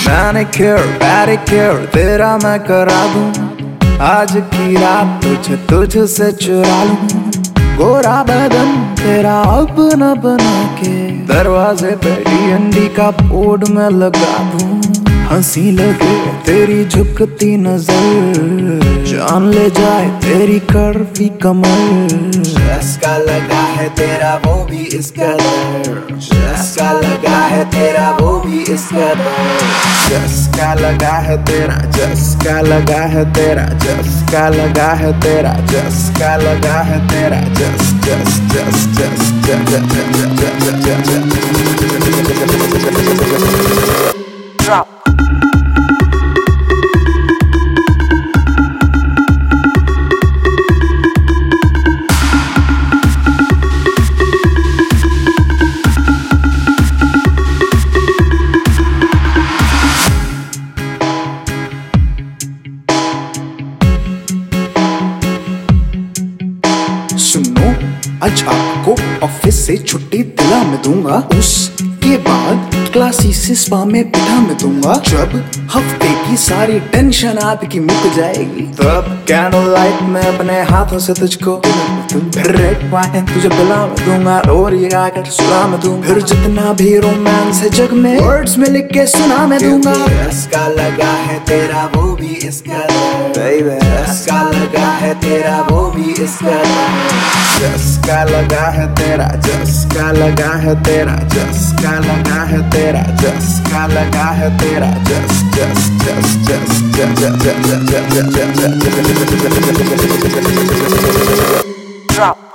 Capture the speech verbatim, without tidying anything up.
Manicure pedicure तेरा मैं करा दूं, आज की रात तुझे तुझसे चुरा लूं। गोरा बदन तेरा अपना बना के दरवाजे पे डी एन डी का बोर्ड में लगा दूं। हंसी लगे तेरी झुकती नजर, जान ले जाए तेरी कर्वी कमर। चस्का लगा है तेरा वो भी इस कदर, चस्का लगा है तेरा वो भी इस कदर। चस्का लगा है तेरा, चस्का लगा है तेरा, चस्का लगा है तेरा, चस्का लगा है तेरा। जस जस जस जस Drop. सुनो, आज आपको ऑफिस से छुट्टी दिला मैं दूंगा, उसके बाद क्लासी से स्पा में बिठा मैं दूंगा। जब हफ्ते की सारी टेंशन आपकी मिट जाएगी, तब कैंडल लाइट में अपने हाथों से तुझको रेड वाइन तुझे पिला मैं दूंगा, और ये आकर सुला मैं दूंगा। फिर जितना भी रोमांस है जग में वर्ड्स में लिख के सुना मैं दूंगा। चस्का लगा है तेरा वो भी इस कदर, चस्का लगा है तेरा वो भी इस कदर। चस्का लगा है तेरा, चस्का लगा है तेरा, चस्का लगा है तेरा, चस्का लगा है तेरा। जस जस जस जस जस जस जस जस जस Drop.